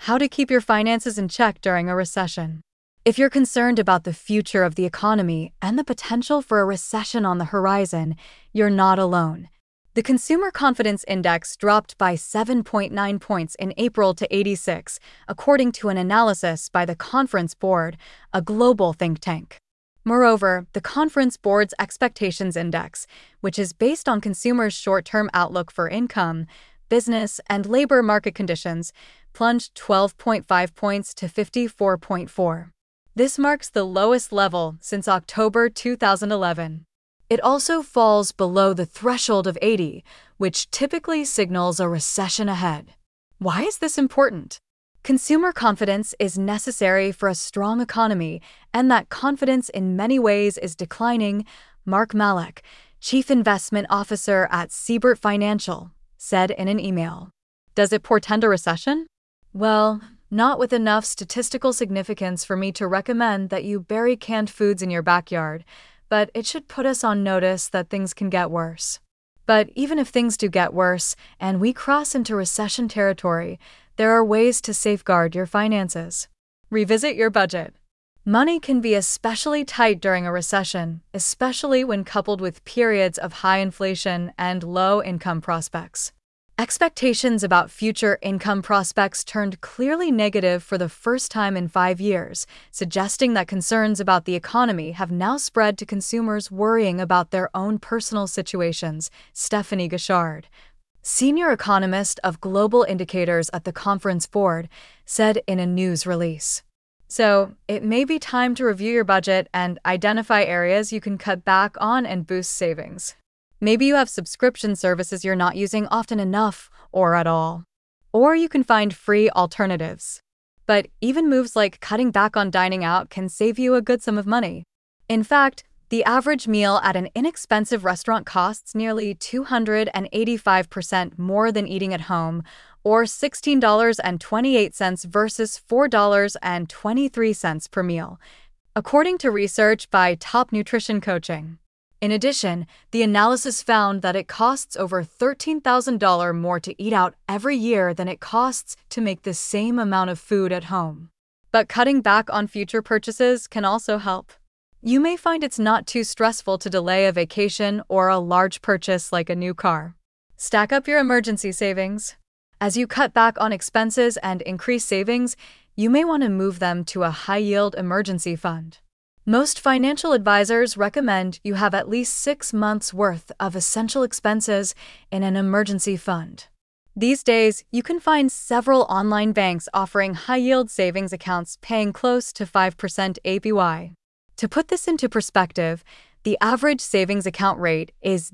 How to keep your finances in check during a recession. If you're concerned about the future of the economy and the potential for a recession on the horizon, you're not alone. The Consumer Confidence Index dropped by 7.9 points in April to 86, according to an analysis by the Conference Board, a global think tank. Moreover, the Conference Board's Expectations Index, which is based on consumers' short-term outlook for income, business, and labor market conditions, plunged 12.5 points to 54.4. This marks the lowest level since October 2011. It also falls below the threshold of 80, which typically signals a recession ahead. Why is this important? Consumer confidence is necessary for a strong economy, and that confidence in many ways is declining, Mark Malek, Chief Investment Officer at Siebert Financial, said in an email. Does it portend a recession? Well, not with enough statistical significance for me to recommend that you bury canned foods in your backyard, but it should put us on notice that things can get worse. But even if things do get worse and we cross into recession territory, there are ways to safeguard your finances. Revisit your budget. Money can be especially tight during a recession, especially when coupled with periods of high inflation and low income prospects. Expectations about future income prospects turned clearly negative for the first time in 5 years, suggesting that concerns about the economy have now spread to consumers worrying about their own personal situations, Stephanie Gishard, senior economist of global indicators at the Conference Board, said in a news release. So, it may be time to review your budget and identify areas you can cut back on and boost savings. Maybe you have subscription services you're not using often enough or at all. Or you can find free alternatives. But even moves like cutting back on dining out can save you a good sum of money. In fact, the average meal at an inexpensive restaurant costs nearly 285% more than eating at home, or $16.28 versus $4.23 per meal, according to research by Top Nutrition Coaching. In addition, the analysis found that it costs over $13,000 more to eat out every year than it costs to make the same amount of food at home. But cutting back on future purchases can also help. You may find it's not too stressful to delay a vacation or a large purchase like a new car. Stack up your emergency savings. As you cut back on expenses and increase savings, you may want to move them to a high-yield emergency fund. Most financial advisors recommend you have at least 6 months' worth of essential expenses in an emergency fund. These days, you can find several online banks offering high-yield savings accounts paying close to 5% APY. To put this into perspective, the average savings account rate is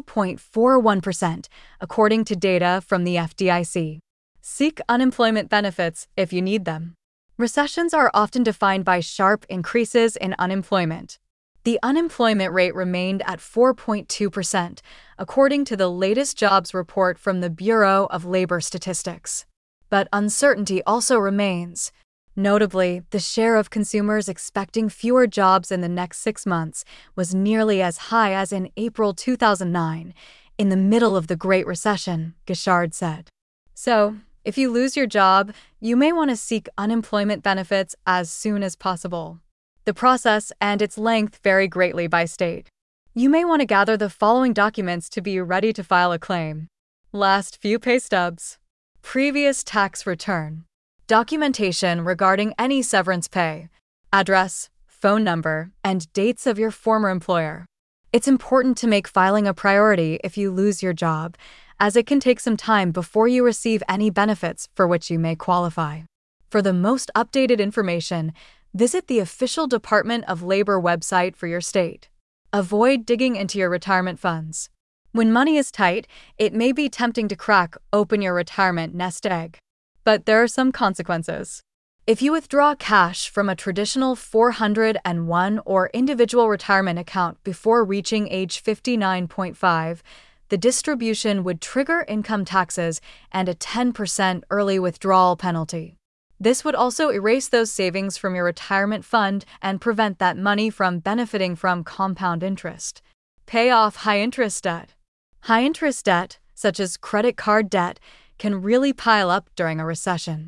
0.41%, according to data from the FDIC. Seek unemployment benefits if you need them. Recessions are often defined by sharp increases in unemployment. The unemployment rate remained at 4.2%, according to the latest jobs report from the Bureau of Labor Statistics. But uncertainty also remains. Notably, the share of consumers expecting fewer jobs in the next 6 months was nearly as high as in April 2009, in the middle of the Great Recession, Gishard said. So, if you lose your job, you may want to seek unemployment benefits as soon as possible. The process and its length vary greatly by state. You may want to gather the following documents to be ready to file a claim. Last few pay stubs. Previous tax return. Documentation regarding any severance pay. Address, phone number, and dates of your former employer. It's important to make filing a priority if you lose your job, as it can take some time before you receive any benefits for which you may qualify. For the most updated information, visit the official Department of Labor website for your state. Avoid digging into your retirement funds. When money is tight, it may be tempting to crack open your retirement nest egg. But there are some consequences. If you withdraw cash from a traditional 401 or individual retirement account before reaching age 59.5, the distribution would trigger income taxes and a 10% early withdrawal penalty. This would also erase those savings from your retirement fund and prevent that money from benefiting from compound interest. Pay off high-interest debt. High-interest debt, such as credit card debt, can really pile up during a recession.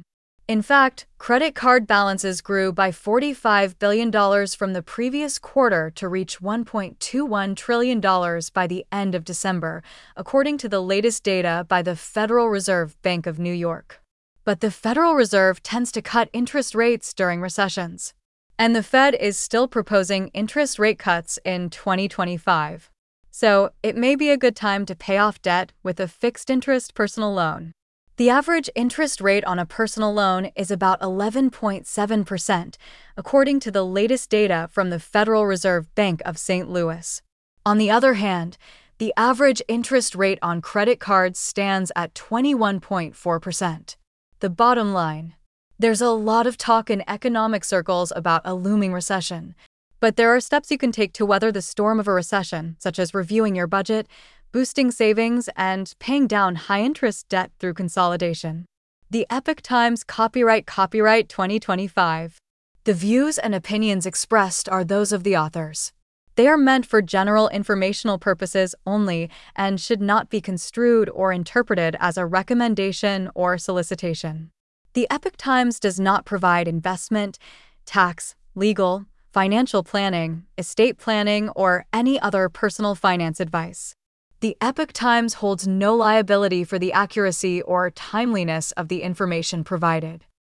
In fact, credit card balances grew by $45 billion from the previous quarter to reach $1.21 trillion by the end of December, according to the latest data by the Federal Reserve Bank of New York. But the Federal Reserve tends to cut interest rates during recessions. And the Fed is still proposing interest rate cuts in 2025. So it may be a good time to pay off debt with a fixed-interest personal loan. The average interest rate on a personal loan is about 11.7%, according to the latest data from the Federal Reserve Bank of St. Louis. On the other hand, the average interest rate on credit cards stands at 21.4%. The bottom line: there's a lot of talk in economic circles about a looming recession, but there are steps you can take to weather the storm of a recession, such as reviewing your budget, boosting savings, and paying down high-interest debt through consolidation. The Epoch Times Copyright 2025. The views and opinions expressed are those of the authors. They are meant for general informational purposes only and should not be construed or interpreted as a recommendation or solicitation. The Epoch Times does not provide investment, tax, legal, financial planning, estate planning, or any other personal finance advice. The Epoch Times holds no liability for the accuracy or timeliness of the information provided.